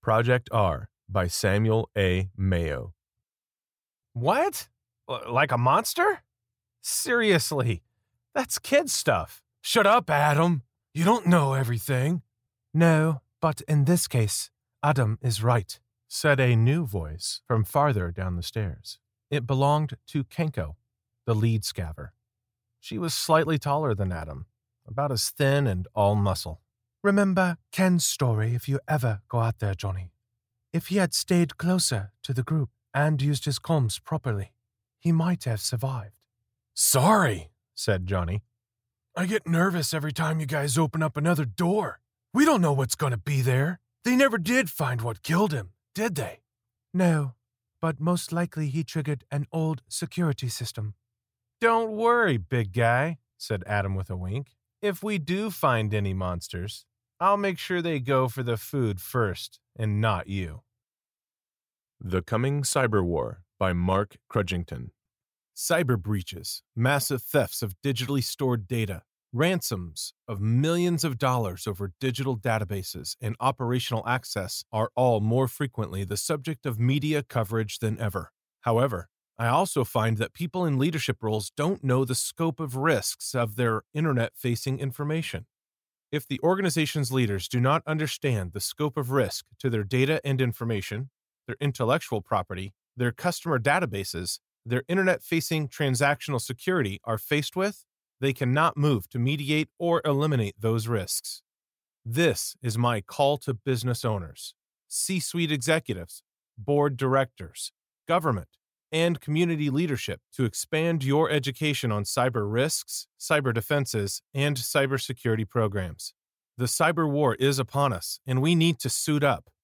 Project R by Samuel A. Mayo. What? Like a monster? Seriously, that's kid stuff. Shut up, Adam. You don't know everything. No, but in this case, Adam is right, Said a new voice from farther down the stairs. It belonged to Kenko, the lead scaver. She was slightly taller than Adam, about as thin and all muscle. Remember Ken's story if you ever go out there, Johnny. If he had stayed closer to the group and used his comms properly, he might have survived. Sorry, said Johnny. I get nervous every time you guys open up another door. We don't know what's going to be there. They never did find what killed him, did they? No, but most likely he triggered an old security system. Don't worry, big guy, said Adam with a wink. If we do find any monsters, I'll make sure they go for the food first and not you. The Coming Cyber War by Mark Crudgington. Cyber breaches, massive thefts of digitally stored data, ransoms of millions of dollars over digital databases, and operational access are all more frequently the subject of media coverage than ever. However, I also find that people in leadership roles don't know the scope of risks of their internet-facing information. If the organization's leaders do not understand the scope of risk to their data and information, their intellectual property, their customer databases, their internet-facing transactional security are faced with, they cannot move to mediate or eliminate those risks. This is my call to business owners, C-suite executives, board directors, government, and community leadership to expand your education on cyber risks, cyber defenses, and cybersecurity programs. The cyber war is upon us, and we need to suit up,